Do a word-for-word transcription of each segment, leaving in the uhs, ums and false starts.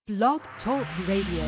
Blog Talk Radio.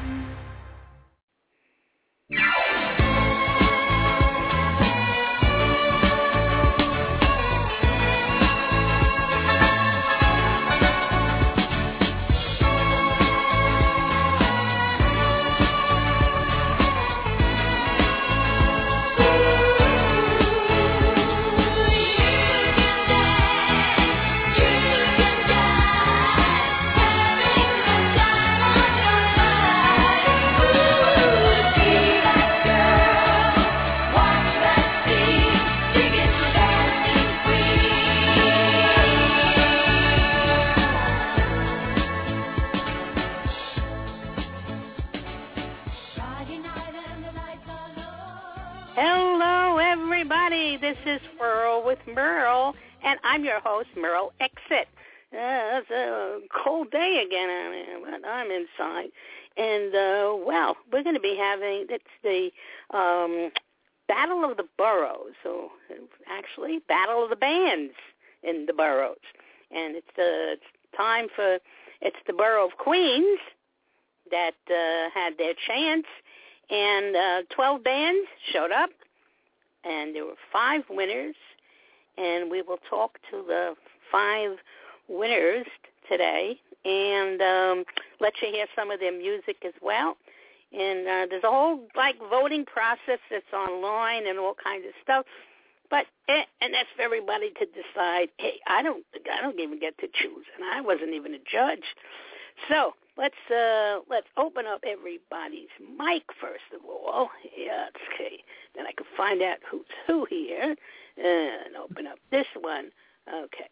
This is Merle with Merle, and I'm your host, Merle Exit. Uh, it's a cold day again out here, but I'm inside. And, uh, well, we're going to be having, it's the um, Battle of the Boroughs, so actually Battle of the Bands in the boroughs. And it's, uh, it's time for, it's the borough of Queens that uh, had their chance, and uh, twelve bands showed up. And there were five winners, and we will talk to the five winners today and um, let you hear some of their music as well. And uh, there's a whole, like, voting process that's online and all kinds of stuff. But, eh, and that's for everybody to decide, hey, I don't, I don't even get to choose, and I wasn't even a judge. So let's uh, let's open up everybody's mic first of all. Yeah, okay. Then I can find out who's who here and open up this one. Okay.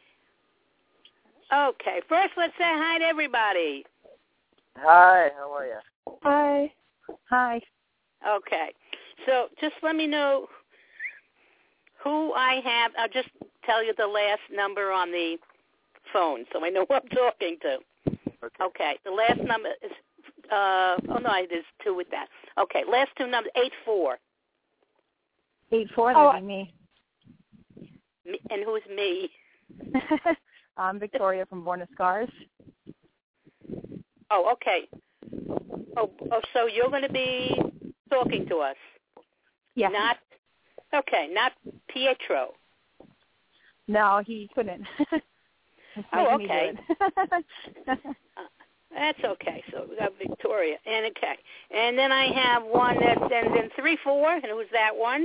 Okay. First, let's say hi to everybody. Hi. How are you? Hi. Hi. Okay. So just let me know who I have. I'll just tell you the last number on the phone so I know who I'm talking to. Okay. Okay, the last number is, uh, oh, no, there's two with that. Okay, last two numbers, eight four. eight four, oh, that'd be me. me. And who's me? I'm Victoria from Born of Scars. Oh, okay. Oh, oh so you're going to be talking to us? Yeah. Not, okay, not Pietro. No, he couldn't. Oh, okay. uh, that's okay. So we got Victoria. And okay. And then I have one that ends in three four. And who's that one?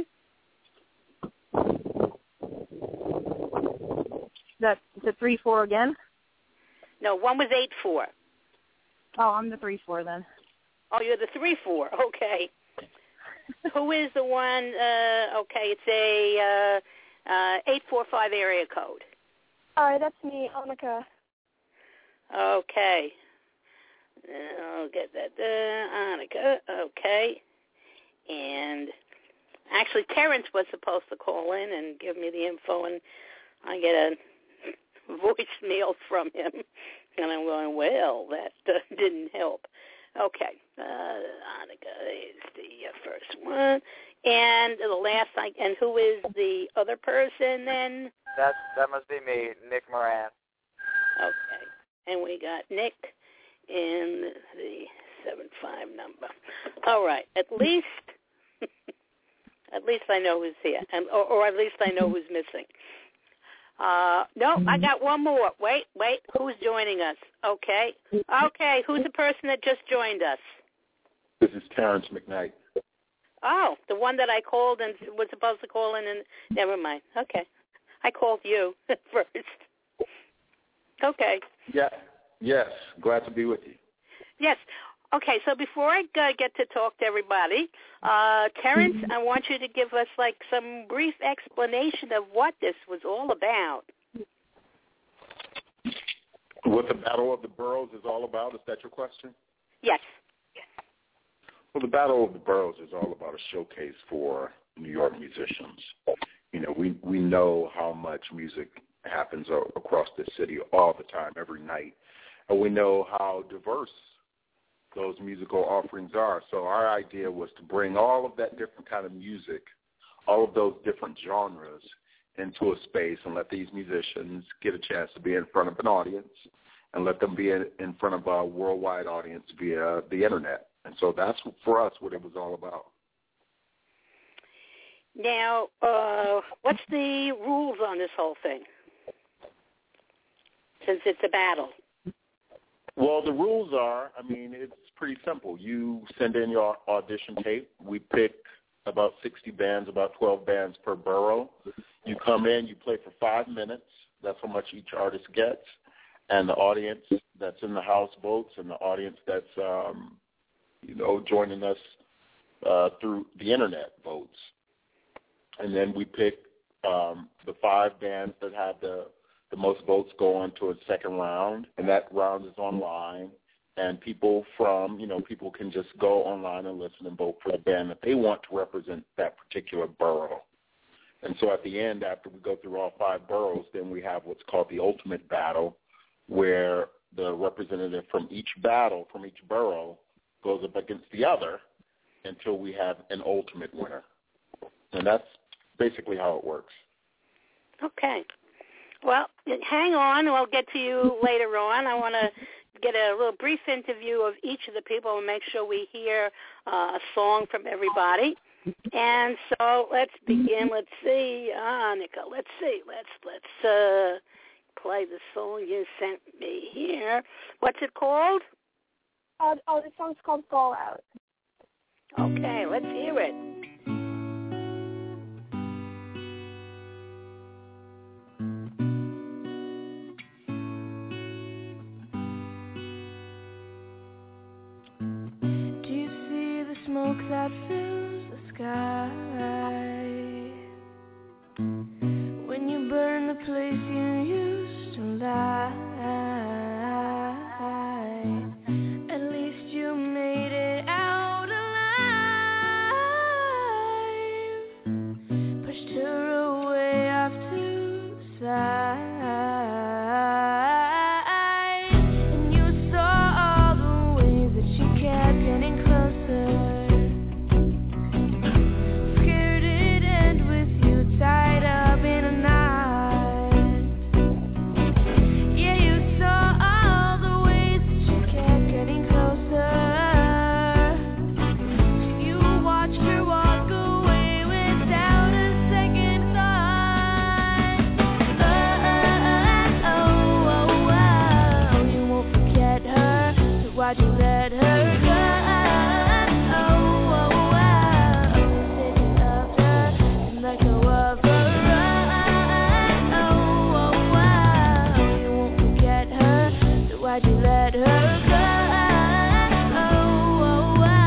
That the three four again? No, one was eight four. Oh, I'm the three four then. Oh, you're the three four. Okay. Who is the one? Uh, okay, it's a uh, uh, eight four five area code. Hi, that's me, Annika. Okay. I'll get that there. Annika. Okay. And actually, Terrence was supposed to call in and give me the info, and I get a voicemail from him. And I'm going, well, that uh, didn't help. Okay. Uh, Annika is the uh, first one. And the last, I, and who is the other person then? That that must be me, Nick Moran. Okay. And we got Nick in the seven five number. All right. At least, at least I know who's here, and or, or at least I know who's missing. Uh, no, I got one more. Wait, wait. Who's joining us? Okay. Okay. Who's the person that just joined us? This is Terrence McKnight. Oh, the one that I called and was supposed to call in, and never mind. Okay. I called you first. Okay. Yeah. Yes. Glad to be with you. Yes. Okay, so before I uh, get to talk to everybody, uh, Terrence, I want you to give us, like, some brief explanation of what this was all about. What the Battle of the Boroughs is all about, is that your question? Yes. Well, the Battle of the Boroughs is all about a showcase for New York musicians. You know, we, we know how much music happens across the city all the time, every night. And we know how diverse those musical offerings are. So our idea was to bring all of that different kind of music, all of those different genres into a space and let these musicians get a chance to be in front of an audience and let them be in, in front of a worldwide audience via the internet. And so that's, for us, what it was all about. Now, uh, what's the rules on this whole thing, since it's a battle? Well, the rules are, I mean, it's pretty simple. You send in your audition tape. We pick about sixty bands, about twelve bands per borough. You come in, you play for five minutes. That's how much each artist gets. And the audience that's in the house votes, and the audience that's, um, you know, joining us uh, through the internet votes. And then we pick um, the five bands that have the, the most votes go on to a second round, and that round is online. And people from, you know, people can just go online and listen and vote for the band that they want to represent that particular borough. And so at the end, after we go through all five boroughs, then we have what's called the ultimate battle, where the representative from each battle, from each borough, goes up against the other until we have an ultimate winner. And that's basically how it works. Okay. Well, hang on. We'll get to you later on. I want to get a little brief interview of each of the people and make sure we hear uh, a song from everybody. And so let's begin. Let's see, Annika. Let's see. Let's let's uh, play the song you sent me here. What's it called? Uh, oh, the song's called Fall Out. Okay, let's hear it. Do you see the smoke that fills the sky? When you burn the place you used to lie, at least you made it out alive. Pushed her away off to the side, and you saw all the ways that she kept getting closer. Scared it'd end with you tied up in a knot. Yeah, you saw all the ways that she kept getting closer. So you watched her walk away without a second thought. Oh, oh, oh, oh, you won't forget her, so why'd you let her go? Oh, oh, oh, said you loved her and let go of her. Oh, oh, oh, you won't forget her, so why'd you let her go? Oh, oh, oh.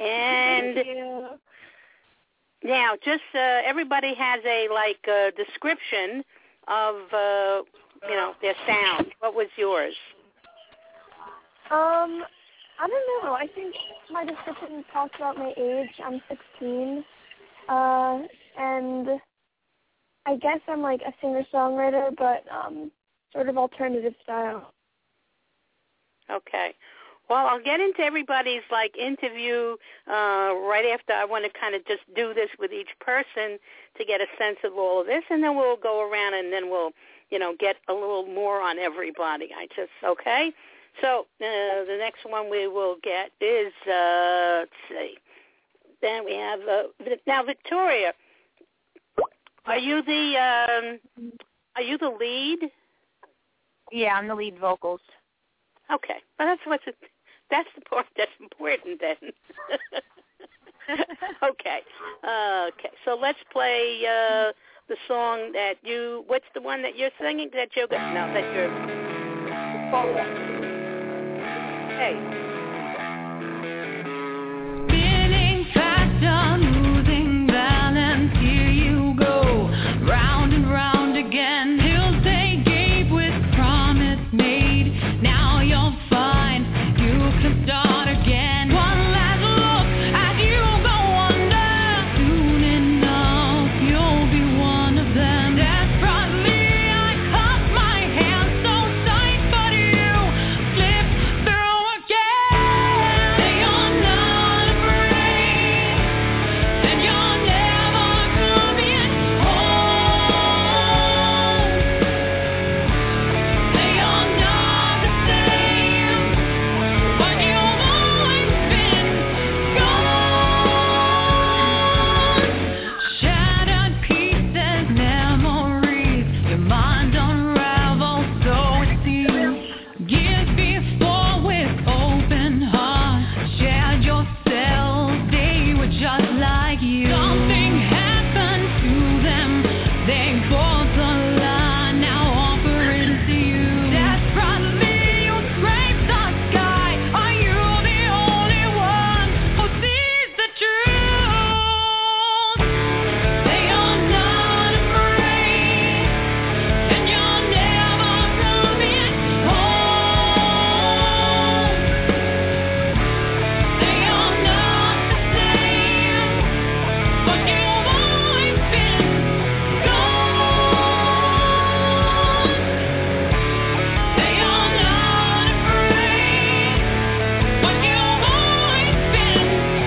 And Thank you. now, just uh, everybody has a like uh, description of uh, you know their sound. What was yours? Um, I don't know. I think my description talks about my age. I'm sixteen, uh, and I guess I'm like a singer-songwriter, but um, sort of alternative style. Okay. Well, I'll get into everybody's like interview uh, right after. I want to kind of just do this with each person to get a sense of all of this, and then we'll go around and then we'll, you know, get a little more on everybody. I just okay. So uh, the next one we will get is uh, let's see. Then we have uh, now Victoria. Are you the um, are you the lead? Yeah, I'm the lead vocals. Okay, well that's what's that's the part that's important then. okay, uh, okay. So let's play uh, the song that you. What's the one that you're singing? That you're no, that you're. Hey. Spinning faster, losing balance. Here you go, round and round again. He'll say gape with promise made. Now you're fine, you can start again. One last look as you go under. Soon enough, you'll be one of them. Desperately, I cup my hands so tight, but you slip through again. Say you're not afraid, and you're never coming home. Say you're not the same, but you've always been gone. Shattered pieces, memories, your mind unravels, so it seems. Years before with open heart, shared yourself, they were just like you. Something happened to them, they both aligned, now offering to you. Desperately you scrape the sky, are you the only one who sees the truth? Say you're not afraid, and you're never coming home. Say you're not the same, but you've always been gone. Say you're not afraid, but you've always been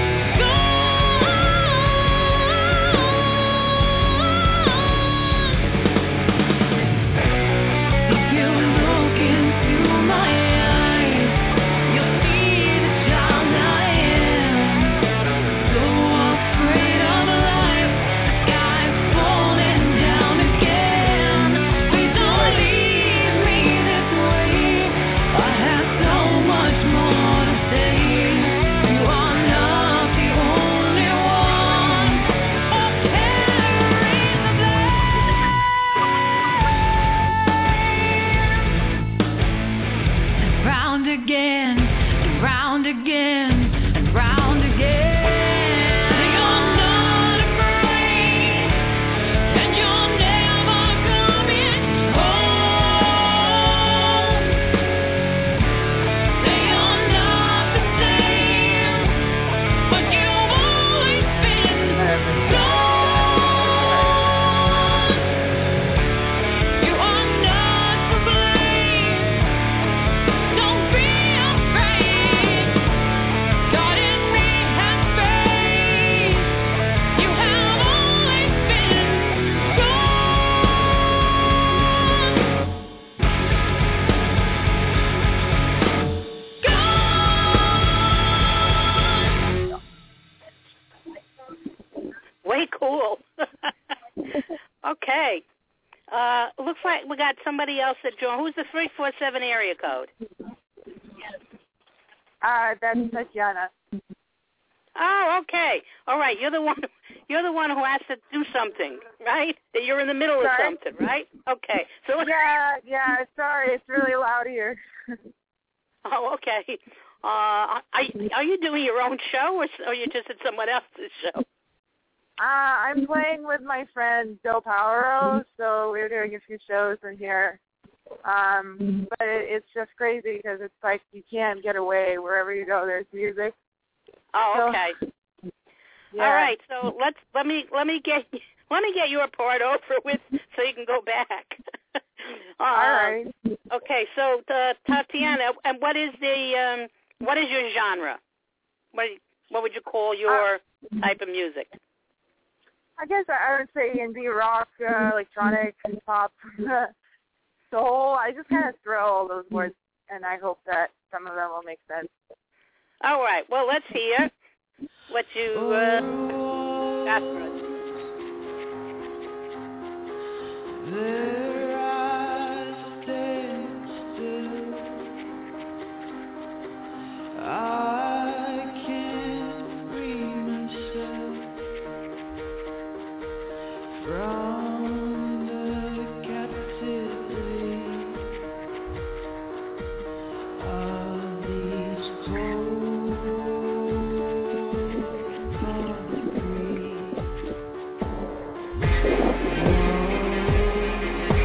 gone. If you look into my eyes, you'll see the child I am. So afraid of life, sky's falling down again. Please don't leave me this way. I have so much more to say. You are not the only one who carries the blame. And round again, and round again, and round again. You're not afraid, and you're never coming home. Say you're not the same, but you've always been gone. You are not to blame. Don't be afraid. God in me has faith. You have always been gone. Way cool. Okay. Uh, looks like we got somebody else that joined. Who's the three four seven area code? Uh, that's Tatiana. Oh, okay. All right. You're the one. You're the one who has to do something, right? That you're in the middle of Sorry? something, right? Okay. So Yeah, yeah, sorry, it's really loud here. Oh, okay. Uh, are, are you doing your own show, or are you just at someone else's show? Uh, I'm playing with my friend Joe Powero, so we're doing a few shows in here. Um, but it, it's just crazy because it's like you can't get away. Wherever you go, there's music. Oh, okay. So, yeah. All right. So let's let me let me get let me get your part over with, so you can go back. uh, All right. Okay. So uh, Tatiana, and what is the um, what is your genre? What what would you call your uh, type of music? I guess I would say indie rock, uh, electronic, pop, soul. I just kind of throw all those words, and I hope that some of them will make sense. All right. Well, let's hear what you uh, got for us. Their eyes stand still. I can't free myself from the captivity of these cold concrete walls.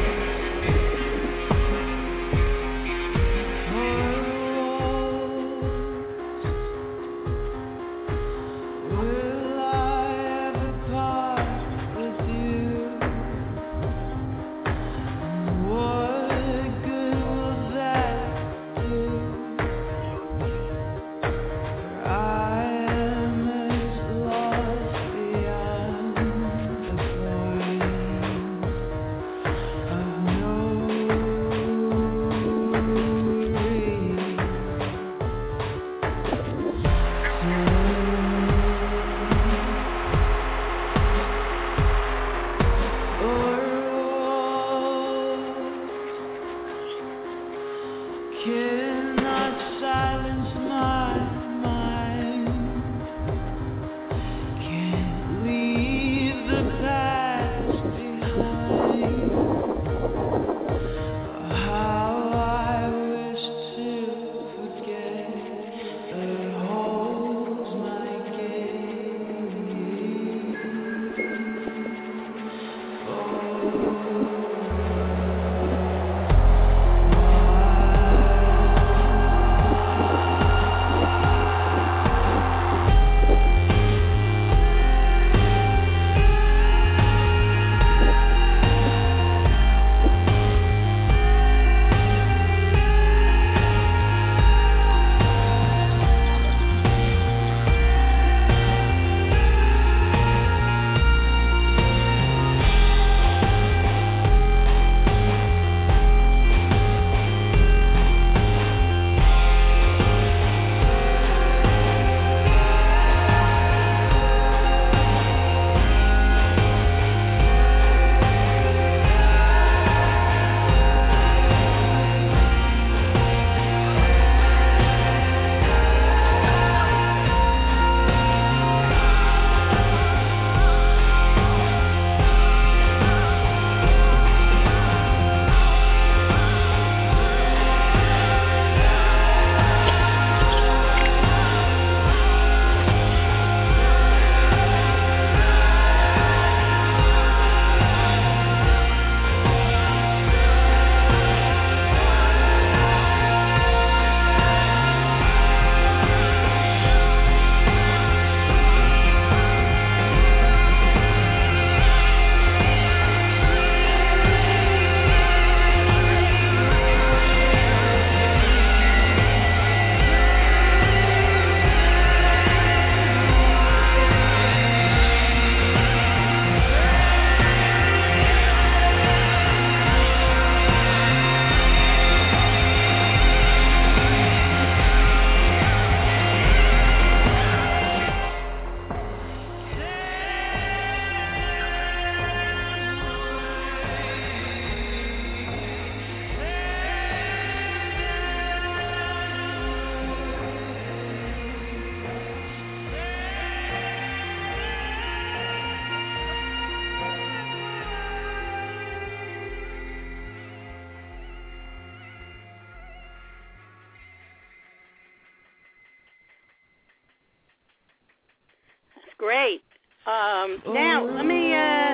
great. Um, now, let me,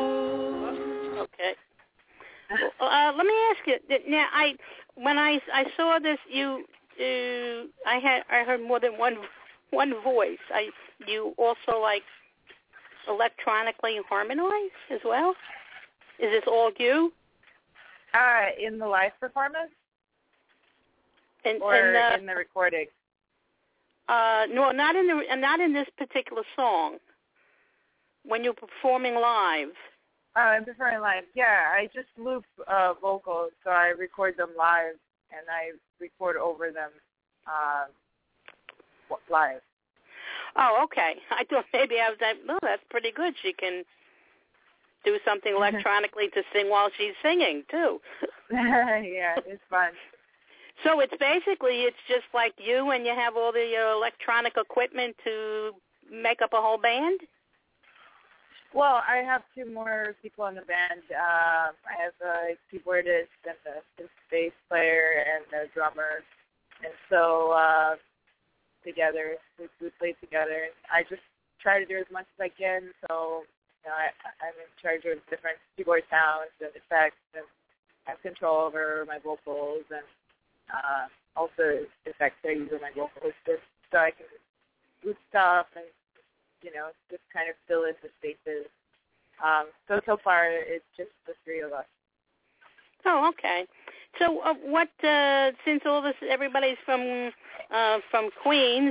uh, okay. Uh, let me ask you, now, I, when I, I saw this, you, uh, I had, I heard more than one, one voice. I, you also, like, electronically harmonize as well? Is this all you? Uh, in the live performance? And, or and, uh, in the recording? Uh, no, not in the, not in this particular song. When you're performing live. Oh, I'm performing live. Yeah, I just loop uh, vocals, so I record them live, and I record over them uh, live. Oh, okay. I thought maybe I was like, oh, that's pretty good. She can do something electronically to sing while she's singing, too. Yeah, it's fun. So it's basically, it's just like you and you have all the uh, electronic equipment to make up a whole band? Well, I have two more people in the band. Um, I have a keyboardist and a bass player and a drummer. And so uh, together, we, we play together. I just try to do as much as I can. So you know, I, I'm in charge of different keyboard sounds and effects and have control over my vocals and uh, also effects I use on my vocals just so I can do stuff and, you know, just kind of fill in the spaces. Um, so, so far, it's just the three of us. Oh, okay. So uh, what, uh, since all this, everybody's from uh, from Queens,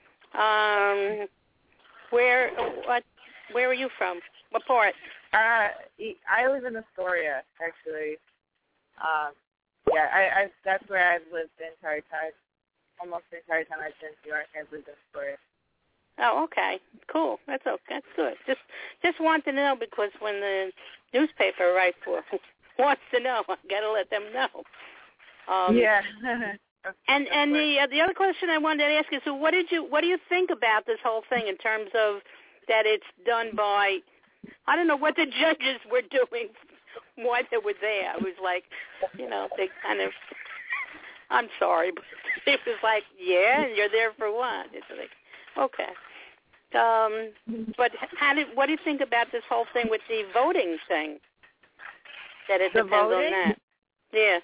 um, where, what, where are you from? What part? Uh, I live in Astoria, actually. Um, yeah, I, I that's where I've lived the entire time. Almost the entire time I've been in New York, I've lived in Astoria. Oh, okay, cool. That's okay. That's good. Just, just want to know because when the newspaper writes for wants to know, I gotta let them know. Um, yeah. and and the uh, the other question I wanted to ask is, so what did you what do you think about this whole thing in terms of that it's done by, I don't know what the judges were doing while they were there. It was like, you know, they kind of, I'm sorry, but it was like, yeah, and you're there for what? It's like, okay. Um, but how did, what do you think about this whole thing with the voting thing? That it the depends voting? on that. Yeah.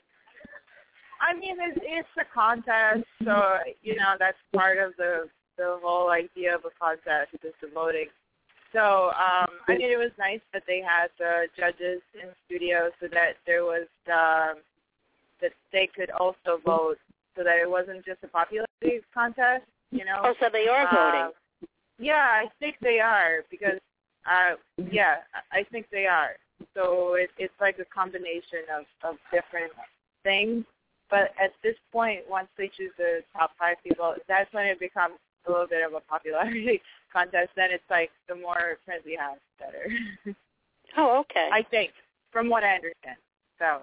I mean, it's, it's a contest, so, you know, that's part of the the whole idea of a contest, is the voting. So, um, I mean, it was nice that they had the judges in studio so that there was, um, that they could also vote, so that it wasn't just a popularity contest, you know. Oh, so they are voting. Um, yeah, I think they are, because, uh, yeah, I think they are. So it, it's like a combination of, of different things. But at this point, once they choose the top five people, that's when it becomes a little bit of a popularity contest. Then it's like the more friends we have, the better. Oh, okay. I think, from what I understand. So.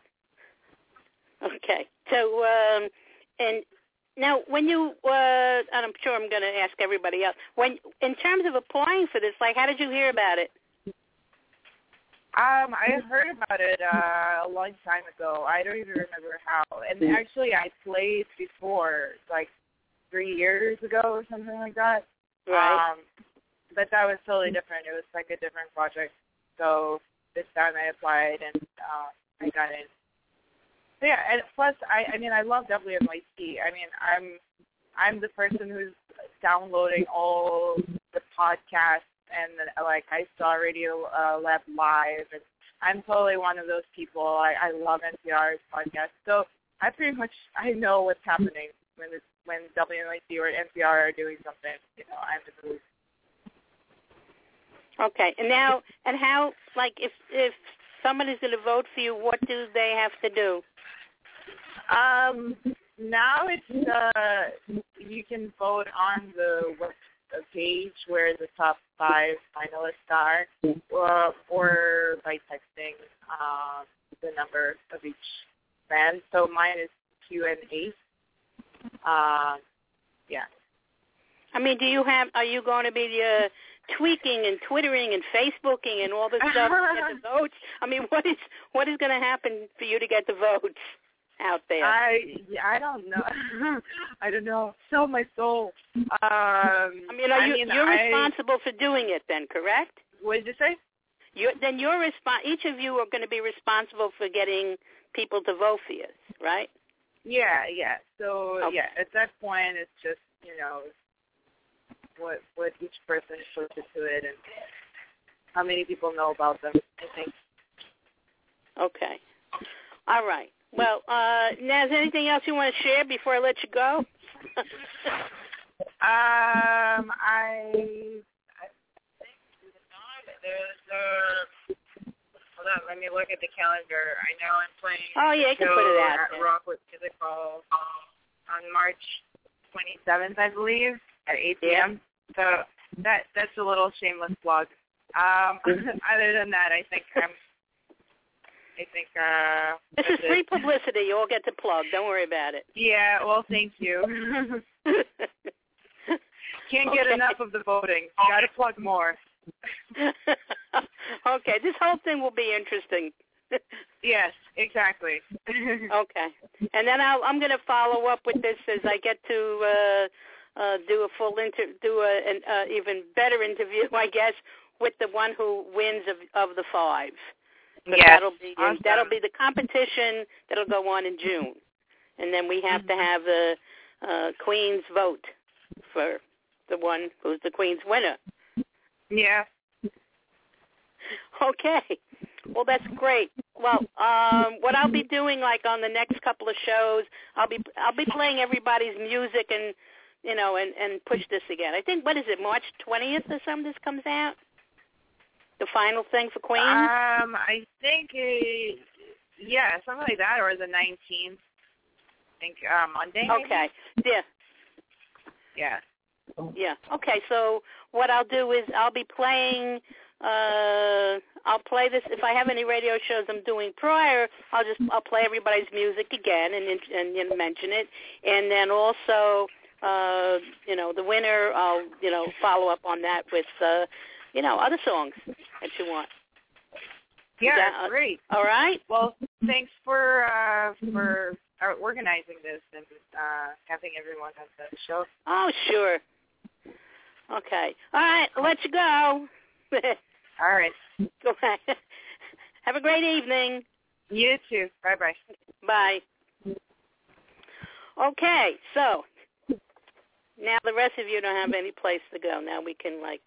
Okay. So, um, and now when you, uh, and I'm sure I'm going to ask everybody else, when in terms of applying for this, like, how did you hear about it? Um, I heard about it uh, a long time ago. I don't even remember how. And actually, I played before, like three years ago or something like that. Right. Um, but that was totally different. It was like a different project. So this time I applied and uh, I got in. So yeah, and plus, I, I mean, I love W N Y C. I mean, I'm I'm the person who's downloading all the podcasts. And uh, like I saw Radio uh, Lab Live, and I'm totally one of those people. I, I love N P R's podcast, so I pretty much I know what's happening when it's, when W N Y C or N P R are doing something. You know, I'm in the booth. Okay, and now and how like if if somebody's going to vote for you, what do they have to do? Um, now it's uh, you can vote on the web a page where the top five finalists are, or, or by texting um, the number of each band. So mine is Q and eight. Um, yeah. I mean, do you have? Are you going to be uh, tweaking and twittering and Facebooking and all this stuff to get the votes? I mean, what is what is going to happen for you to get the votes? out there? I I don't know. I don't know. Sell my soul. Um, I mean, are I you, mean, you're I, responsible for doing it then, correct? What did you say? You're, then you're resp- each of you are going to be responsible for getting people to vote for you, right? Yeah, yeah. So, Okay. yeah, at that point, it's just, you know, what what each person puts into it and how many people know about them, I think. Okay. All right. Well, uh, Naz, anything else you want to share before I let you go? Um, I, I think there's uh hold on, let me look at the calendar. I know I'm playing Oh, yeah, you can show put it out at there. Rockwood Music Hall on March twenty-seventh, I believe, at eight p.m. So that that's a little shameless plug. Um, other than that, I think I'm. I think uh. This is that's free it. publicity. You all get to plug. Don't worry about it. Yeah. Well, thank you. Can't get Okay. enough of the voting. Got to plug more. Okay. This whole thing will be interesting. Yes, exactly. Okay. And then I'll, I'm going to follow up with this as I get to uh, uh, do a full inter- do a, an uh, even better interview, I guess, with the one who wins of, of the five. But Yes. that'll be Awesome. that'll be the competition that'll go on in June, and then we have Mm-hmm. to have the uh, Queen's vote for the one who's the Queen's winner. Yeah. Okay. Well, that's great. Well, um, what I'll be doing, like on the next couple of shows, I'll be I'll be playing everybody's music and you know and, and push this again. I think what is it, March twentieth or something? This comes out. The final thing for Queen. Um, I think it, yeah, something like that, or the nineteenth. I think uh, Monday. Maybe? Okay. Yeah. Yeah. Yeah. Okay. So what I'll do is I'll be playing. Uh, I'll play this if I have any radio shows I'm doing prior. I'll just I'll play everybody's music again and and you know, mention it, and then also uh, you know the winner. I'll you know follow up on that with uh, you know other songs that you want. Yeah, Yeah, that's great. All right. Well, thanks for uh, for uh, organizing this and uh, having everyone on the show. Oh sure. Okay. All right. I'll let you go. All right. Go ahead. Have a great evening. You too. Bye bye. Bye. Okay, so now the rest of you don't have any place to go. Now we can like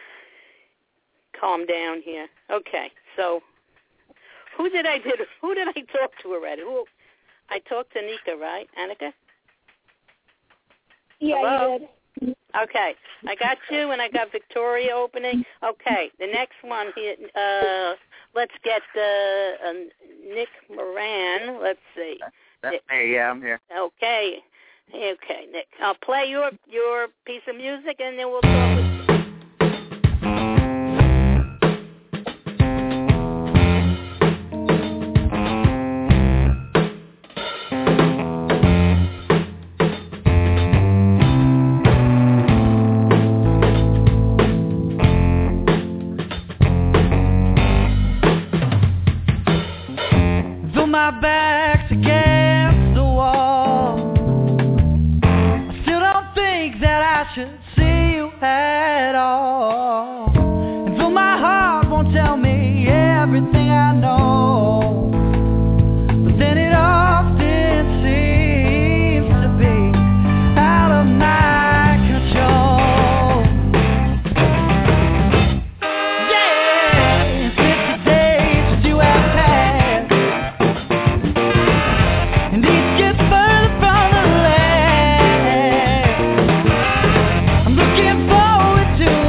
calm down here. Okay, so who did I did who did I talk to already? Who I talked to Nika, right? Annika? Yeah, Hello? you did. Okay, I got you, and I got Victoria opening. Okay, the next one here, uh, let's get uh, uh, Nick Moran. Let's see. That's me. Yeah, I'm here. Okay, okay, Nick. I'll play your your piece of music, and then we'll talk with. My back's against the wall. I still don't think that I should see you at all. And though my heart won't tell me everything I know, but then it often seems to be out of my control. Yeah, since the days that you have passed,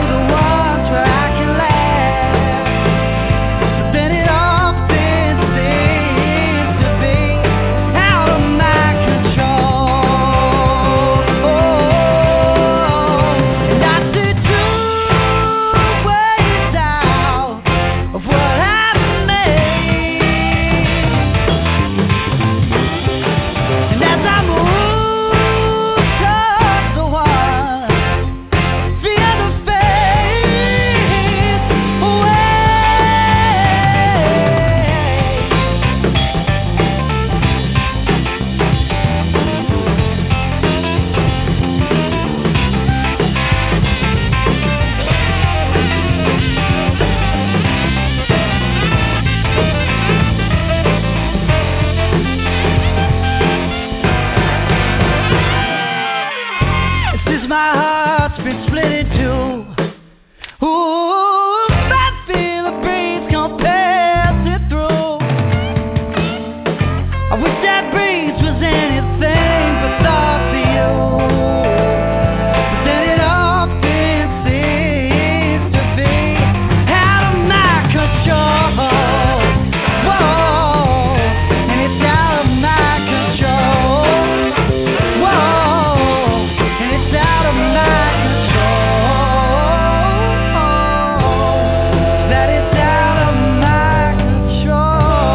then it often seems been split in two. Ooh, I feel the breeze come passing through. I wish that breeze was anything but thought to you. But then it often seems to be out of my control. Whoa, and it's out of my control. Whoa, and it's out of my control. That it's out of my control.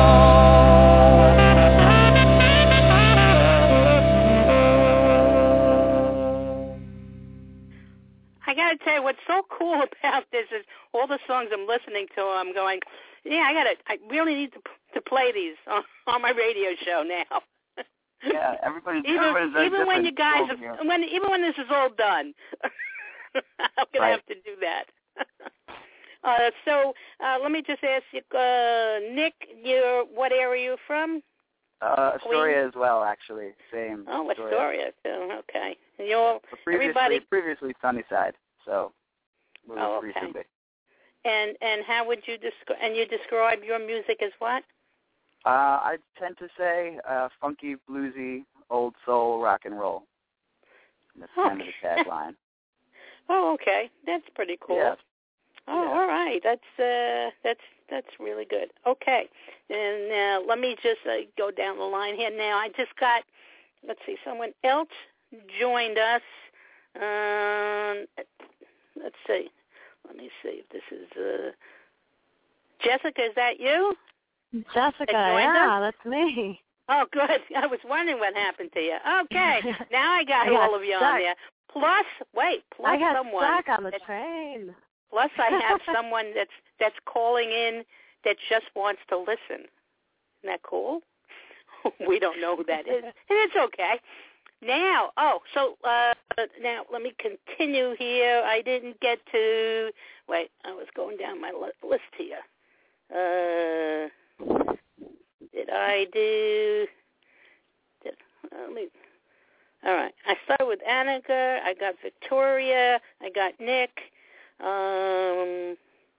I got to tell you, what's so cool about this is all the songs I'm listening to, I'm going, yeah, I got to, I really need to to play these on, on my radio show now. Yeah, everybody's even everybody's very even when you different guys, over here. when even when this is all done, I'm gonna Right. have to do that. uh, so uh, let me just ask you, uh, Nick, you what area are you from? Uh, Queen? Astoria as well, actually. Same. Oh, Astoria too. Okay, and you're But previously, everybody. previously Sunnyside, so we Oh, were okay. recently. And and how would you describe? And you describe your music as what? Uh, I tend to say uh, funky, bluesy, old soul, rock and roll. That's kind of the tagline. Oh, okay, that's pretty cool. Yeah. Oh, Yeah. all right. That's uh, that's that's really good. Okay, and uh, let me just uh, go down the line here. Now, I just got, let's see, someone else joined us. Um, let's see. Let me see if this is uh, Jessica. Is that you? Jessica, yeah, that's me. Oh, good. I was wondering what happened to you. Okay, now I got I got all of you stuck. on there. Plus, wait, plus I got someone. stuck on the that- train. Plus, I have someone that's that's calling in that just wants to listen. Isn't that cool? We don't know who that is, and it's okay. Now, oh, so uh, now let me continue here. I didn't get to. Wait, I was going down my li- list here. Uh, did I do? Did, let me. All right, I started with Annika. I got Victoria. I got Nick. Um,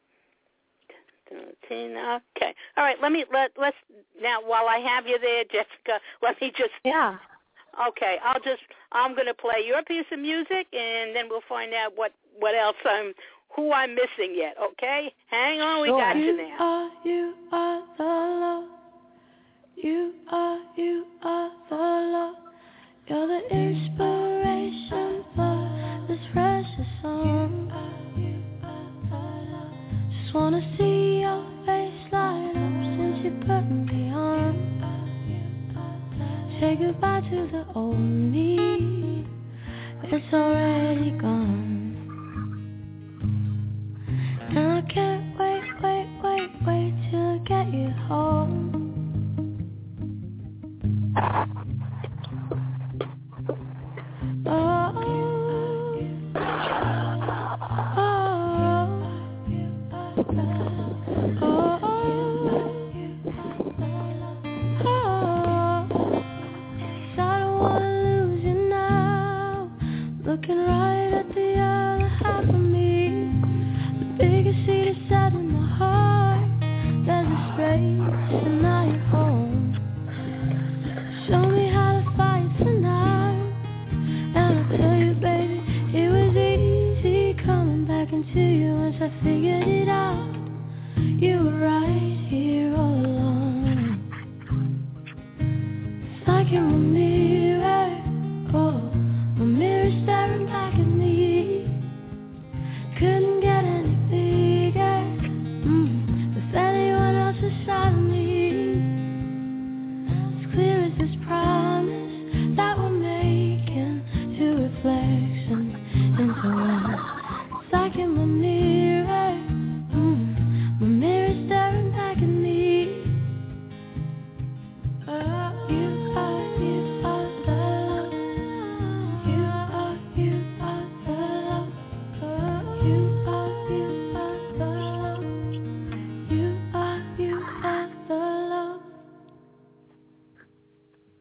Tina. Okay. All right. Let me let let's now while I have you there, Jessica. Let me just. Yeah. Okay. I'll just. I'm going to play your piece of music, and then we'll find out what what else I'm who I'm missing yet. Okay. Hang on. We got you now. You are, you are the love. You are, you are the love. You're the inspiration for this precious song. Just wanna see your face light up since you put me on. Say goodbye to the old me. It's already gone. And I can't wait, wait, wait, wait till I get you home. Oh, looking right at the other half of me. The biggest seed is set in my heart. There's a space and now you're home. Show me how to fight tonight. And I'll tell you, baby, it was easy coming back into you once I figured it out. You were right here all along. It's like you're my mirror. Oh, my mirror staring back at me. Couldn't get any bigger mm, with anyone else beside me. As clear as this promise that we're making, two reflections into one. It's like in my mirror, mm, my mirror staring back at me. Oh, you are, you are the love. You are, you are the love. You are, you are the love. You are, you are the love.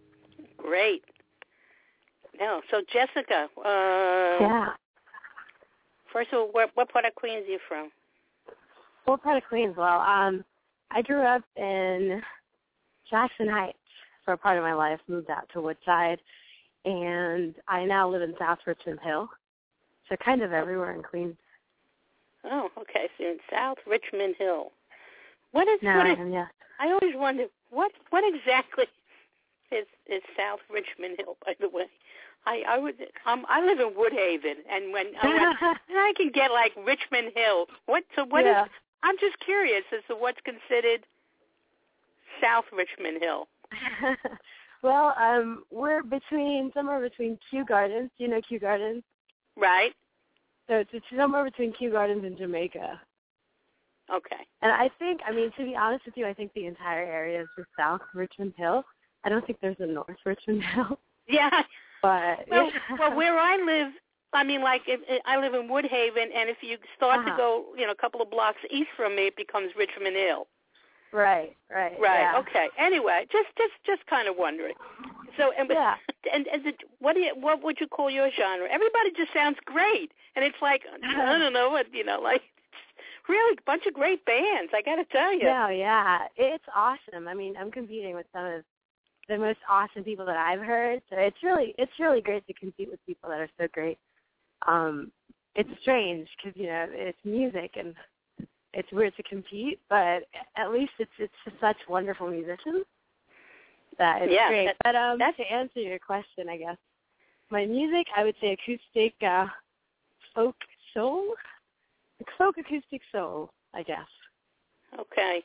Great. No, so Jessica, uh, Yeah. First of all, what, what part of Queens are you from? What part of Queens? Well, um, I grew up in Jackson Heights for a part of my life, moved out to Woodside, and I now live in South Richmond Hill, so kind of everywhere in Queens. Oh, okay, so you're in South Richmond Hill. What is, no, what I is, am, yeah. I always wonder, what what exactly is, is South Richmond Hill, by the way? I I would um I live in Woodhaven, and when, uh, when I can get like Richmond Hill. What so what yeah. is? I'm just curious as to what's considered South Richmond Hill. Well, um, we're between somewhere between Kew Gardens. Do you know Kew Gardens? Right. So it's, it's somewhere between Kew Gardens and Jamaica. Okay. And I think, I mean, to be honest with you, I think the entire area is just South Richmond Hill. I don't think there's a North Richmond Hill. Yeah. But well, yeah. well, where I live, I mean, like if, if I live in Woodhaven, and if you start uh-huh. to go, you know, a couple of blocks east from me, it becomes Richmond Hill. Right, right, right. Yeah. Okay. Anyway, just, just, just kind of wondering. So, and yeah. and, and the, what do you, what would you call your genre? Everybody just sounds great, and it's like I don't know what you know, like really a bunch of great bands. I got to tell you. No, yeah, it's awesome. I mean, I'm competing with some of the most awesome people that I've heard, so it's really, it's really great to compete with people that are so great. Um, it's strange because you know it's music and it's weird to compete, but at least it's it's such wonderful musicians that it's yeah, great. That, but um, that's... to answer your question, I guess my music, I would say acoustic uh, folk soul, folk acoustic soul, I guess. Okay.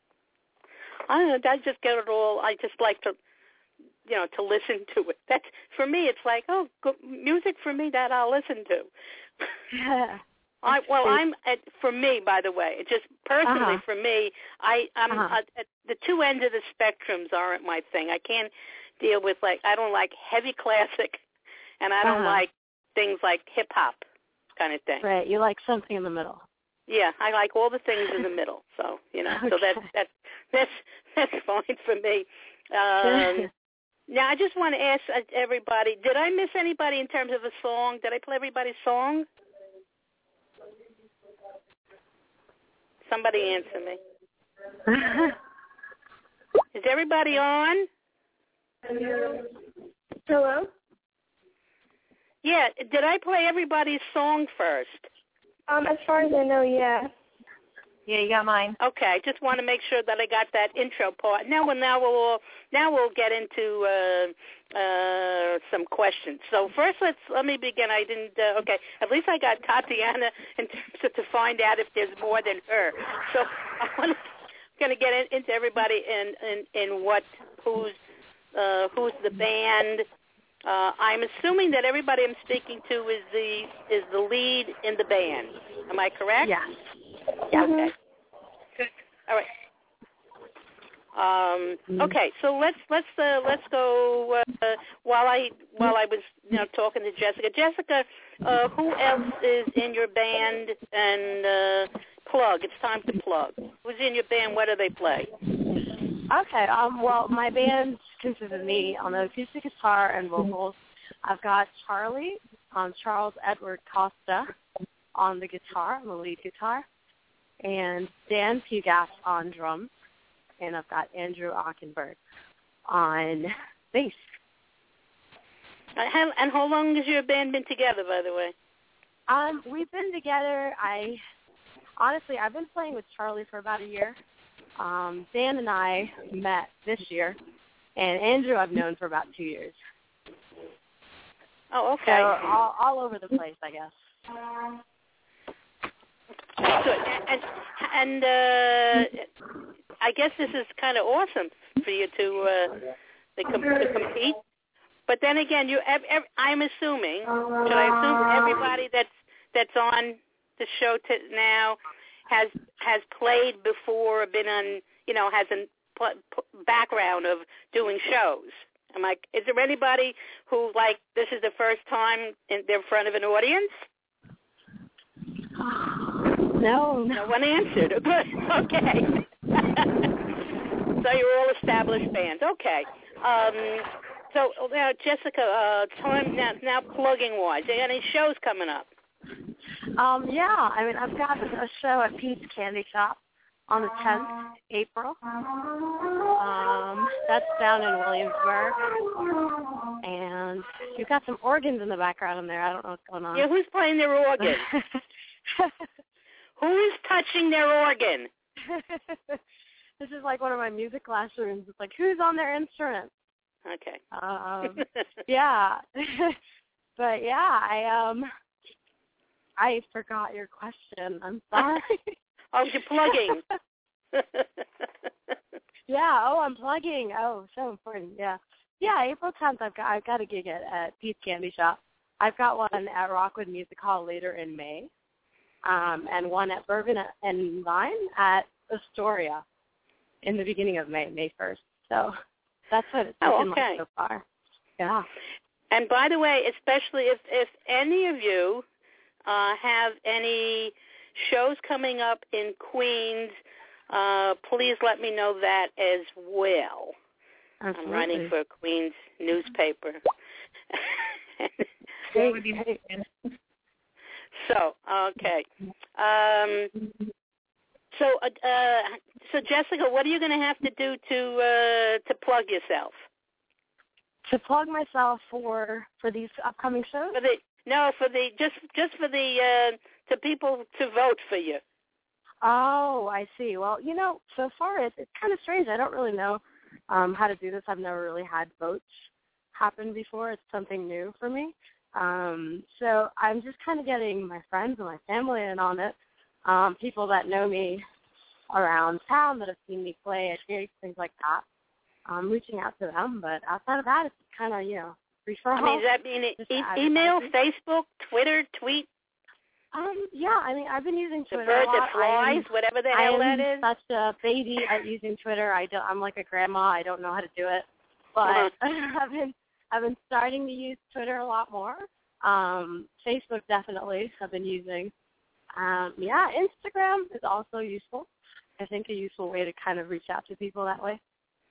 I don't know. I just get it all. I just like to, you know, to listen to it. That's for me. It's like, oh, good music for me that I'll listen to. Yeah. I well, I'm at, for me. By the way, just personally uh-huh. for me, I I'm uh-huh. at, at the two ends of the spectrums aren't my thing. I can't deal with like I don't like heavy classic, and I don't uh-huh. like things like hip hop kind of thing. Right. You like something in the middle. Yeah, I like all the things in the middle. So you know, okay. so that's that's that's that's fine for me. Um, now, I just want to ask everybody: did I miss anybody in terms of a song? Did I play everybody's song? Somebody answer me. Is everybody on? Hello? Yeah, did I play everybody's song first? Um, as far as I know, yeah. Yeah, you got mine. Okay, just want to make sure that I got that intro part. Now, well, now we'll now we'll get into uh, uh, some questions. So first, let's let me begin. I didn't. Uh, okay, at least I got Tatiana in terms of to find out if there's more than her. So I'm going to get in, into everybody in in, in what who's uh, who's the band. Uh, I'm assuming that everybody I'm speaking to is the is the lead in the band. Am I correct? Yeah. Yeah. Okay. Good. All right. Um, mm-hmm. Okay. So let's let's uh, let's go. Uh, while I while I was you know talking to Jessica. Jessica, uh, who else is in your band? And uh, plug. It's time to plug. Who's in your band? What do they play? Okay. Um. Well, my band consists of me on the acoustic guitar and vocals. I've got Charlie, um, Charles Edward Costa, on the guitar, on the lead guitar, and Dan Pugas on drums, and I've got Andrew Ockenberg on bass. Uh, how, and how long has your band been together, by the way? Um, we've been together. I honestly, I've been playing with Charlie for about a year. Um, Dan and I met this year, and Andrew I've known for about two years. Oh, okay. So all, all over the place, I guess. Good. And and uh, I guess this is kind of awesome for you to uh, to, com- to compete. But then again, you ev- ev- I'm assuming. Should I assume everybody that's that's on the show t- now has has played before, or been on, you know, has a pl- p- background of doing shows? Am I? Is there anybody who, like, this is the first time in they're in front of an audience? No, no one answered. Good. Okay. So you're all established bands. Okay. Um, so now, Jessica, uh, time now, now plugging wise. Are there any shows coming up? Um, yeah, I mean, I've got a show at Pete's Candy Shop on the tenth of April. Um, that's down in Williamsburg. And you've got some organs in the background in there. I don't know what's going on. Yeah, who's playing their organ? Who's touching their organ? This is like one of my music classrooms. It's like, who's on their instrument? Okay. Um, yeah. But, yeah, I um, I forgot your question. I'm sorry. Oh, you're plugging. Yeah, oh, I'm plugging. Oh, so important, yeah. Yeah, April tenth, I've got I've got a gig at, at Pete's Candy Shop. I've got one at Rockwood Music Hall later in May, um, and one at Bourbon and Vine at Astoria in the beginning of May, May first. So that's what it's oh, looking okay. like so far. Yeah. And by the way, especially if, if any of you uh, have any shows coming up in Queens, uh, please let me know that as well. Absolutely. I'm writing for a Queens newspaper. Great. So, okay. Um, so, uh, uh, so Jessica, what are you going to have to do to uh, to plug yourself? To plug myself for for these upcoming shows? For the no, for the just just for the uh, to people to vote for you. Oh, I see. Well, you know, so far it's, it's kind of strange. I don't really know um, how to do this. I've never really had votes happen before. It's something new for me. Um, so I'm just kind of getting my friends and my family in on it, um, people that know me around town that have seen me play at gigs, things like that. I'm reaching out to them, but outside of that, it's kind of, you know, referral. I mean, does that mean it, e- email, Facebook, Twitter, tweet? Um, yeah, I mean, I've been using Twitter the bird a lot. that flies, am, whatever the hell that I am is. such a baby at using Twitter. I don't. I'm like a grandma. I don't know how to do it, but Uh-huh. I've been I've been starting to use Twitter a lot more. Um, Facebook definitely I've been using. Um, yeah, Instagram is also useful. I think a useful way to kind of reach out to people that way.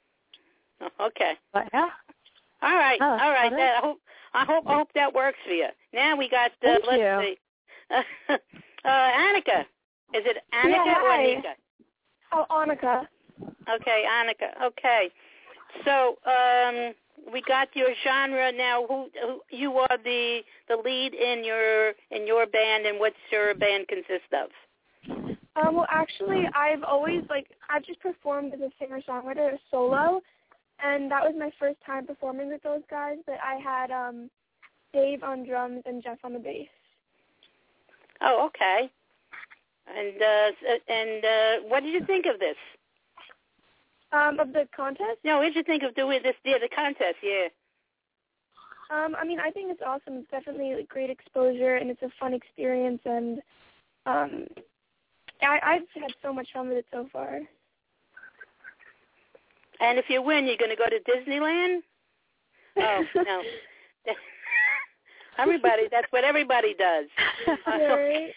Okay. But yeah. All right. Oh, all right. that That, I hope I hope I hope that works for you. Now we got. Uh, Thank let's you. see. uh, Annika. Is it Annika Yeah, or hi. Annika? Oh, Annika. Okay, Annika. Okay. So um, we got your genre now. Who, who you are the the lead in your in your band, and what's your band consist of? Um, well, actually, I've always, like, I've just performed as a singer-songwriter solo, and that was my first time performing with those guys, but I had um, Dave on drums and Jeff on the bass. Oh, okay. And uh, and uh, what did you think of this? Um, of the contest? No, what did you think of doing this? Yeah, the contest. Yeah. Um, I mean, I think it's awesome. It's definitely like, great exposure, and it's a fun experience, and um, I, I've had so much fun with it so far. And if you win, you're going to go to Disneyland? Oh, no. Everybody, that's what everybody does. Right.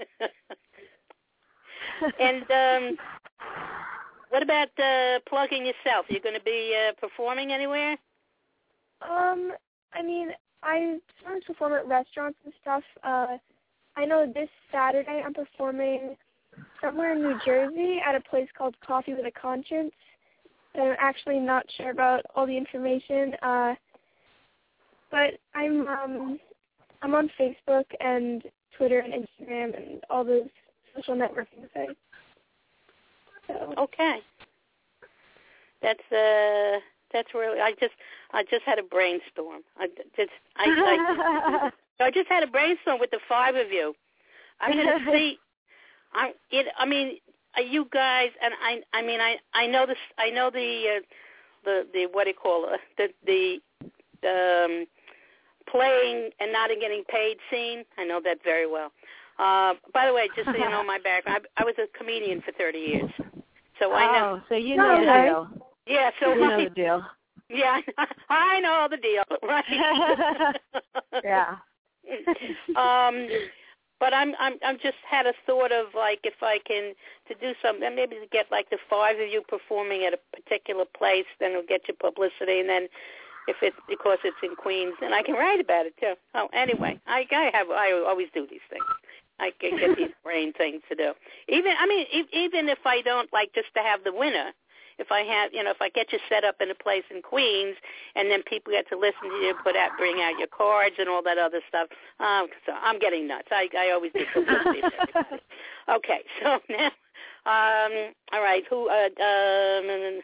And um, what about uh, plugging yourself? You're going to be uh, performing anywhere? Um, I mean, I sometimes perform at restaurants and stuff. Uh, I know this Saturday I'm performing somewhere in New Jersey at a place called Coffee with a Conscience. I'm actually not sure about all the information, uh, but I'm um, I'm on Facebook and Twitter and Instagram and all those social networking sites. So. Okay. That's uh, that's really. I just I just had a brainstorm. I just I I, I just had a brainstorm with the five of you. I'm going to see. I it. I mean, are you guys? And I. I mean, I. I know this. I know the. Uh, the the what do you call it? The the. the um, playing and not getting paid scene. I know that very well. Uh, by the way, just so you know my background, I, I was a comedian for thirty years, so I know. Oh, so you know Okay. the deal. Yeah, so You I, know the deal. yeah, I know the deal, right? Yeah. um, but I'm I'm I'm just had a thought of like if I can to do something, maybe to get like the five of you performing at a particular place, then it'll get you publicity, and then. If it's because it's in Queens, and I can write about it too. Oh, anyway, I, I have I always do these things. I can get these brain things to do. Even, I mean, e- even if I don't like just to have the winner, if I have, you know, if I get you set up in a place in Queens, and then people get to listen to you, put out, bring out your cards and all that other stuff. Um, so I'm getting nuts. I, I always do publicity for everybody. Okay, so now, um, all right, who, uh, um,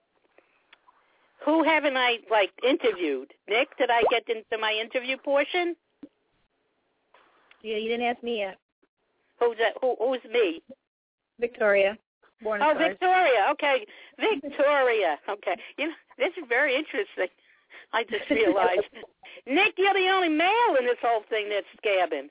who haven't I like interviewed? Nick, did I get into my interview portion? Yeah, you didn't ask me yet. Who's that? Who, who's me? Victoria. Born oh, stars. Victoria. Okay, Victoria. Okay, you know this is very interesting. I just realized, Nick, you're the only male in this whole thing that's scabbing.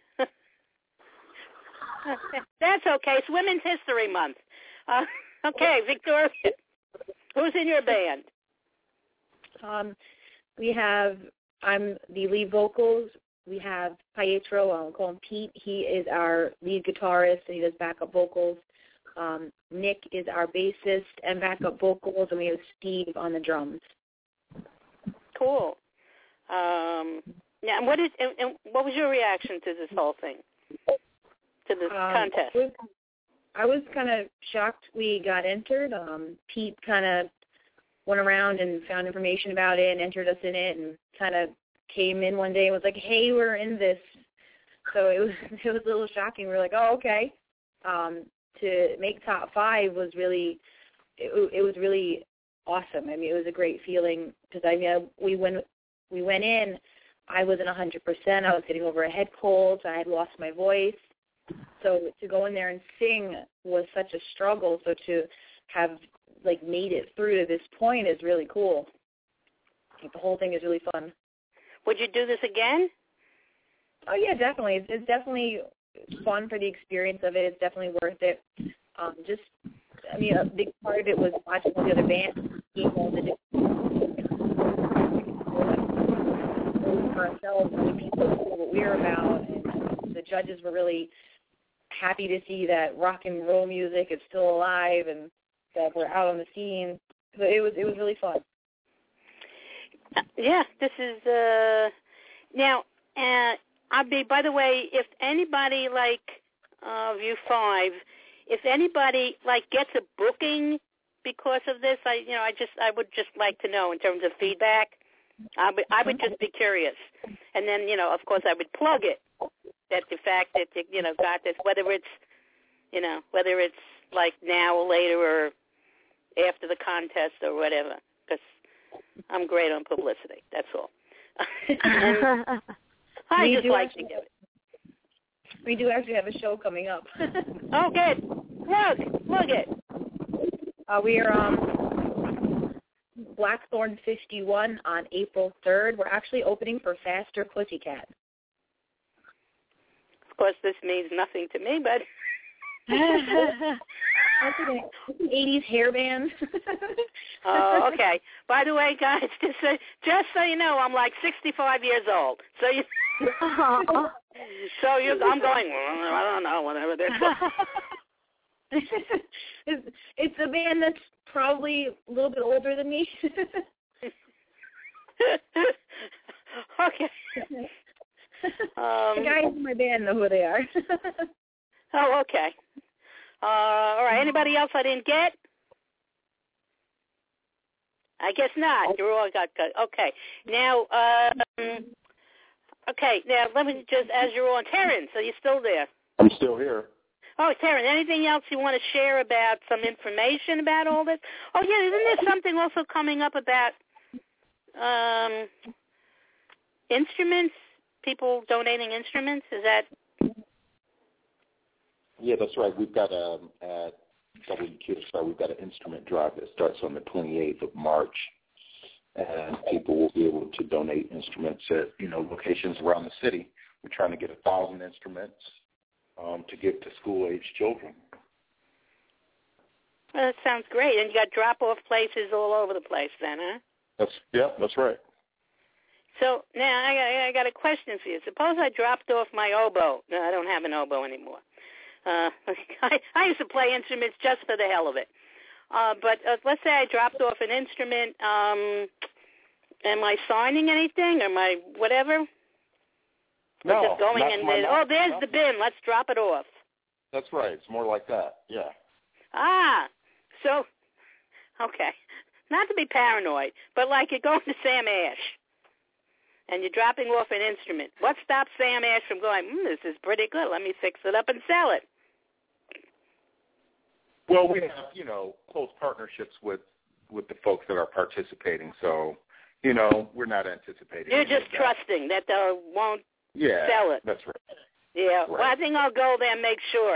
That's okay. It's Women's History Month. Uh, okay, Victoria. Who's in your band? Um, we have. I'm the lead vocals. We have Pietro, I'll call him Pete. He is our lead guitarist, and he does backup vocals. Um, Nick is our bassist and backup vocals, and we have Steve on the drums. Cool. Um, yeah, and what is and, and what was your reaction to this whole thing, to this um, contest? I was, I was kind of shocked we got entered. Um, Pete kind of went around and found information about it and entered us in it, and kind of came in one day and was like, hey, we're in this. So it was it was a little shocking. We were like, oh, okay. Um, to make top five was really, it, it was really awesome. I mean, it was a great feeling because I mean, we went, we went in, I wasn't one hundred percent. I was getting over a head cold. I had lost my voice. So to go in there and sing was such a struggle. So to have, like, made it through to this point is really cool. I think the whole thing is really fun. Would you do this again? Oh, yeah, definitely. It's, it's definitely fun for the experience of it. It's definitely worth it. Um, just, I mean, a big part of it was watching all the other bands, seeing all the different for ourselves, and people know what we're about. And the judges were really happy to see that rock and roll music is still alive and that we're out on the scene. So it was it was really fun. Yeah, this is, uh, now, uh, I'll be, by the way, if anybody like uh, View five, if anybody like gets a booking because of this, I, you know, I just, I would just like to know in terms of feedback. I would, I would just be curious. And then, you know, of course I would plug it, that the fact that, you know, got this, whether it's, you know, whether it's like now or later or after the contest or whatever, because I'm great on publicity. That's all. I we just like actually, to give it. We do actually have a show coming up. Oh, good. Look, look it. Uh, we are um, Blackthorn fifty-one on April third. We're actually opening for Faster Pussycat. Of course, this means nothing to me, but... That's an eighties hair band. Oh, okay. By the way, guys, just so, just so you know, I'm like sixty-five years old. So you, so you, I'm going. Well, I don't know, whatever they're. it's, it's a band that's probably a little bit older than me. Okay. Um, the guys in my band know who they are. Oh, okay. Uh, all right. Anybody else I didn't get? I guess not. You all got cut. Okay. Now, um, okay. Now, let me just, as you're on, Terrence, are you still there? I'm still here. Oh, Terrence, anything else you want to share about some information about all this? Oh, yeah, isn't there something also coming up about um, instruments, people donating instruments? Is that... Yeah, that's right. We've got um, at W Q Star, we've got an instrument drive that starts on the twenty-eighth of March, and people will be able to donate instruments at, you know, locations around the city. We're trying to get a thousand instruments um, to give to school-age children. Well, that sounds great. And you got drop-off places all over the place then, huh? That's yeah, that's right. So now I got, I got a question for you. Suppose I dropped off my oboe. No, I don't have an oboe anymore. Uh, I, I used to play instruments just for the hell of it. Uh, but uh, let's say I dropped off an instrument. Um, am I signing anything? Am I whatever? No, Or just going not and my then, mouth. oh, there's No. the bin. Let's drop it off. That's right. It's more like that. Yeah. Ah, so, okay. Not to be paranoid, but like you're going to Sam Ash and you're dropping off an instrument. What stops Sam Ash from going, mm, this is pretty good. Let me fix it up and sell it? Well, we have, you know, close partnerships with, with the folks that are participating. So, you know, we're not anticipating. You're any of just that. trusting that they won't yeah, sell it. That's right. Yeah. Right. Well, I think I'll go there and make sure.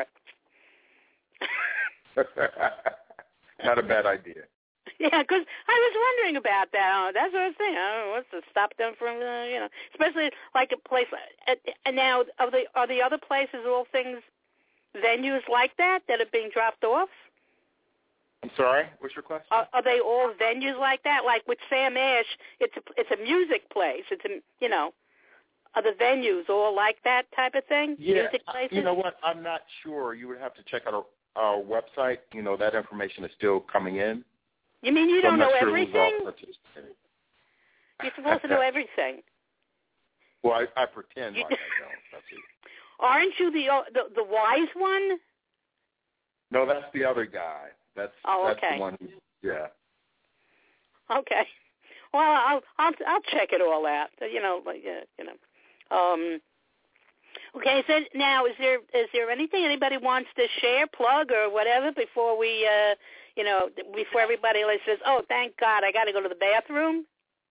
Not a bad idea. Yeah, because I was wondering about that. Oh, that's what I was saying. I don't know what's to stop them from, uh, you know, especially like a place. Uh, and now, are the are the other places all things, venues like that that are being dropped off? I'm sorry. What's your question? Are, are they all venues like that? Like with Sam Ash, it's a it's a music place. It's a you know, are the venues all like that type of thing? Yeah. Music places. You know what? I'm not sure. You would have to check out our, our website. You know, that information is still coming in. You mean you so don't I'm not know sure everything? who's all participating. You're supposed to know everything. Well, I, I pretend You like I don't. That's it. Aren't you the the, the wise one? No, that's the other guy. That's Oh, that's okay. the one. Who, yeah. Okay. Well, I'll I'll I'll check it all out. You know, like uh, you know. Um. Okay. So now, is there is there anything anybody wants to share, plug, or whatever before we, uh, you know, before everybody like says, "Oh, thank God, I got to go to the bathroom."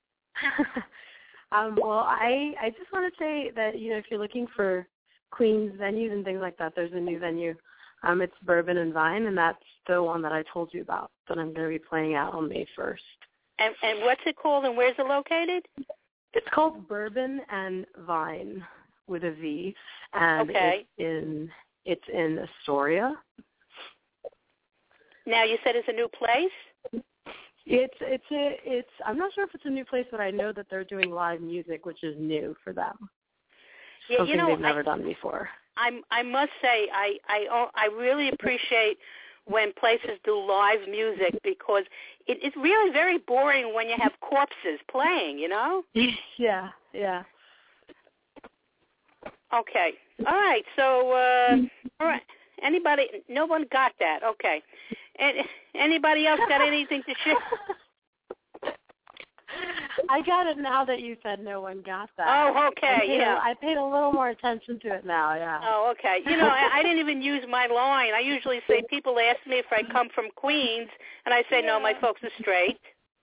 um. Well, I I just want to say that you know if you're looking for Queens venues and things like that, there's a new venue. Um, it's Bourbon and Vine, and that's the one that I told you about that I'm going to be playing out on May first. And and what's it called, and where's it located? It's called Bourbon and Vine with a V, and Okay. it's in it's in Astoria. Now you said it's a new place. It's it's a it's I'm not sure if it's a new place, but I know that they're doing live music, which is new for them. Yeah, Something you know, they've never I, done before. I'm, I must say, I, I, I really appreciate when places do live music because it, it's really very boring when you have corpses playing, you know? Yeah, yeah. Okay. All right. So, uh, all right. Anybody, no one got that. Okay. And anybody else got anything to share? I got it now that you said no one got that. Oh, okay. I paid, Yeah. a, I paid a little more attention to it now, yeah. Oh, okay. You know, I, I didn't even use my line. I usually say, people ask me if I come from Queens, and I say, no, my folks are straight.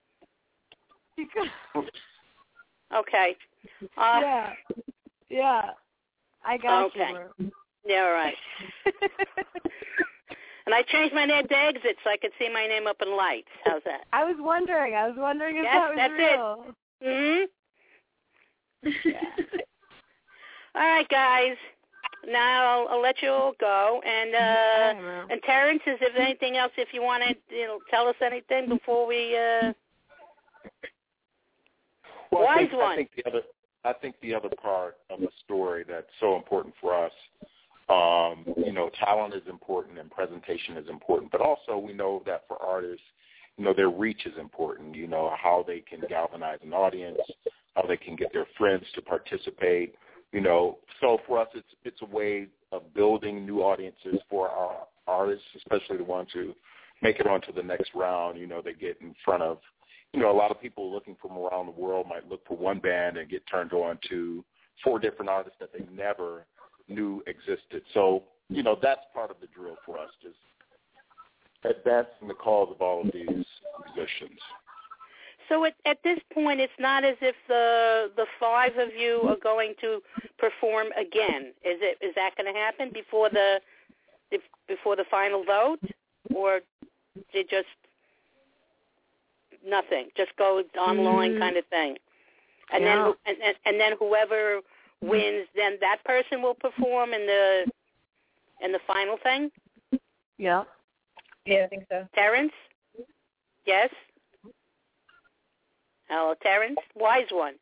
Okay. Uh, yeah. Yeah. I got okay. you. Yeah, all right. And I changed my name to Exit so I could see my name up in lights. How's that? I was wondering. I was wondering if Yes, that was that's real. it. Mm-hmm. Yeah. All right, guys. Now I'll, I'll let you all go. And uh, and Terrence, is there anything else if you want to you know, tell us anything before we... Uh... Well, I Wise think, one. I think the other, I think the other part of the story that's so important for us, um, you know, talent is important and presentation is important, but also we know that for artists, you know, their reach is important. You know, how they can galvanize an audience, how they can get their friends to participate. You know, so for us, it's it's a way of building new audiences for our artists, especially the ones who make it on to the next round. You know, they get in front of. You know, a lot of people looking from around the world might look for one band and get turned on to four different artists that they never knew existed. So, you know, that's part of the drill for us, just advancing the cause of all of these musicians. So at, at this point, it's not as if the the five of you are going to perform again. Is it? Is that going to happen before the if, before the final vote, or they just nothing, just go online mm. kind of thing, and yeah. then and, and and then whoever wins, then that person will perform in the in the final thing? Yeah. Yeah, I think so. Terrence? Yes? Hello, Terrence? Wise one.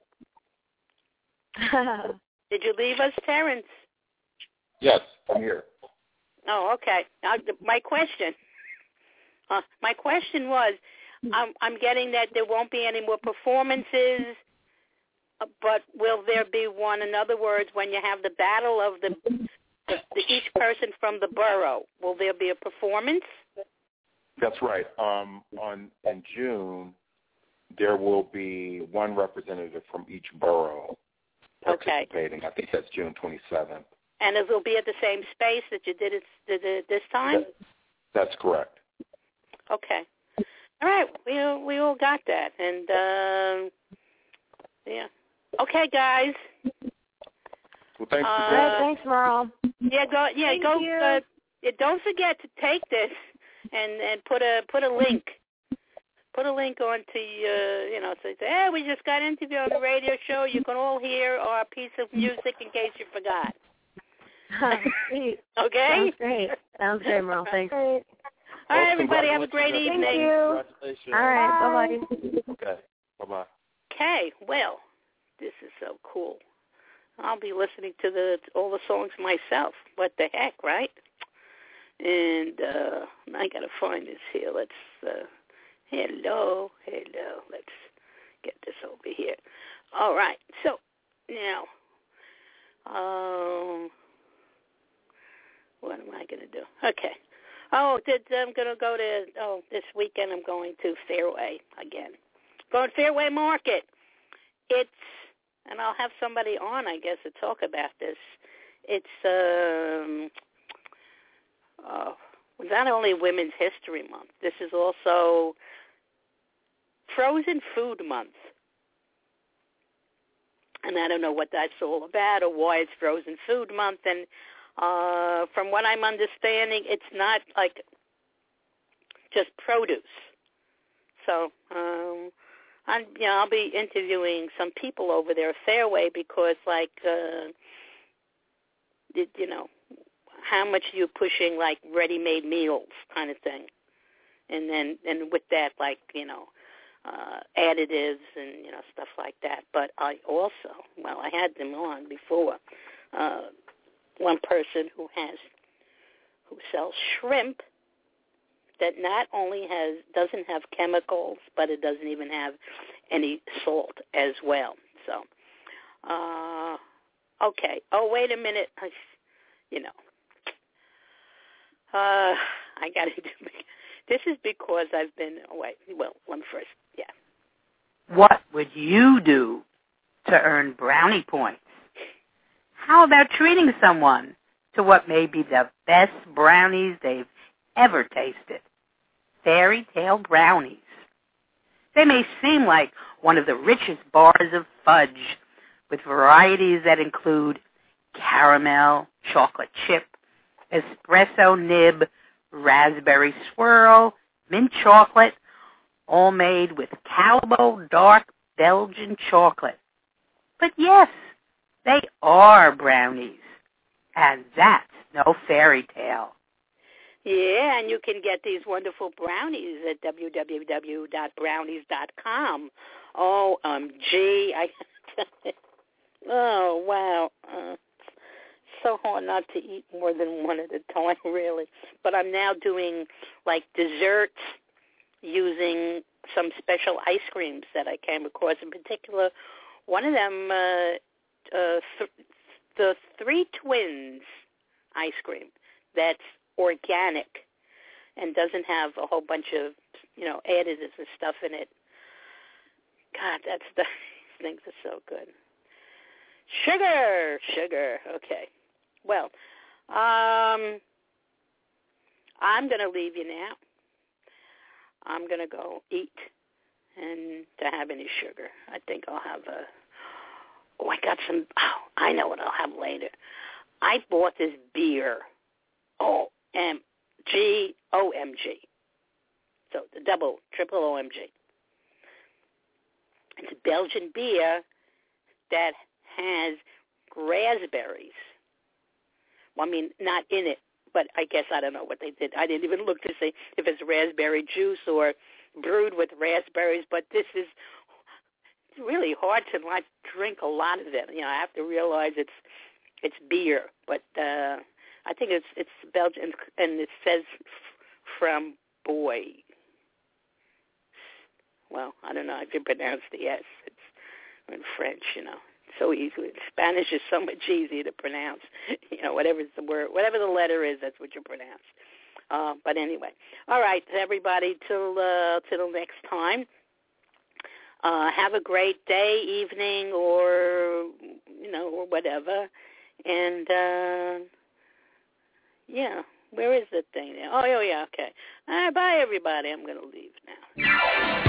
Did you leave us, Terrence? Yes, I'm here. Oh, okay. Now, my question, uh, my question was, I'm, I'm getting that there won't be any more performances but will there be one? In other words, when you have the battle of the, the, the each person from the borough, will there be a performance? That's right. Um, on in June, there will be one representative from each borough participating. Okay. I think that's June twenty-seventh. And it will be at the same space that you did it, did it this time? That, that's correct. Okay. All right. We we all got that. And, uh, yeah. Okay, guys. Well, thanks. Uh, right, thanks, Merle. Yeah, go. Yeah, Thank go. you. Uh, yeah, don't forget to take this and, and put a put a link. Put a link onto, uh, you know, say, hey, we just got interviewed on the radio show. You can all hear our piece of music in case you forgot. Okay? Okay? Sounds great. Sounds great, Merle. Thanks. Great. All right, everybody, have a great Thank evening. you. Congratulations. All right, bye-bye. Okay, bye-bye. Okay, well, this is so cool. I'll be listening to the all the songs myself. What the heck, right? And uh, I got to find this here. Let's, uh, hello, hello. Let's get this over here. All right, so now, um, what am I going to do? Okay. Oh, did, I'm going to go to, oh, this weekend I'm going to Fairway again. Going to Fairway Market. It's, and I'll have somebody on, I guess, to talk about this. It's um, uh, not only Women's History Month. This is also Frozen Food Month. And I don't know what that's all about or why it's Frozen Food Month. And uh, from what I'm understanding, it's not like just produce. So, um, I'm, you know, I'll be interviewing some people over there at Fairway because, like, uh, you, you know, how much are you pushing, like, ready-made meals kind of thing. And then, and with that, like, you know, uh, additives and, you know, stuff like that. But I also, well, I had them on before, uh, one person who has, who sells shrimp that not only has doesn't have chemicals, but it doesn't even have any salt as well. So, uh, okay. Oh, wait a minute. I, you know, uh, I got to do. This is because I've been. Oh, wait. Well, let me first. Yeah. What would you do to earn brownie points? How about treating someone to what may be the best brownies they've ever tasted? Fairy Tale brownies. They may seem like one of the richest bars of fudge, with varieties that include caramel, chocolate chip, espresso nib, raspberry swirl, mint chocolate, all made with Calbo dark Belgian chocolate. But yes, they are brownies, and that's no fairy tale. Yeah, and you can get these wonderful brownies at w w w dot brownies dot com. O M G. I, oh, wow. Uh, so hard not to eat more than one at a time, really. But I'm now doing, like, desserts using some special ice creams that I came across. In particular, one of them, uh, uh, th- the Three Twins ice cream that's organic and doesn't have a whole bunch of, you know, additives and stuff in it. God, that's the these things are so good. Sugar, sugar. Okay. Well, um, I'm going to leave you now. I'm going to go eat and to have any sugar. I think I'll have a, oh, I got some, oh, I know what I'll have later. I bought this beer. Oh, M G O M G. So the double, triple O M G. It's a Belgian beer that has raspberries. Well, I mean, not in it, but I guess I don't know what they did. I didn't even look to see if it's raspberry juice or brewed with raspberries, but this is really hard to not drink a lot of it. You know, I have to realize it's it's beer, but uh I think it's it's Belgian, and it says from boy. Well, I don't know if you pronounce the S. It's or in French, you know. So easy. Spanish is so much easier to pronounce. You know, whatever's the word, whatever the letter is, that's what you pronounce. Uh, but anyway, all right, everybody, till uh, till next time. Uh, have a great day, evening, or you know, or whatever. And uh, yeah, where is the thing? Oh, oh yeah, okay. All right, bye, everybody. I'm going to leave now.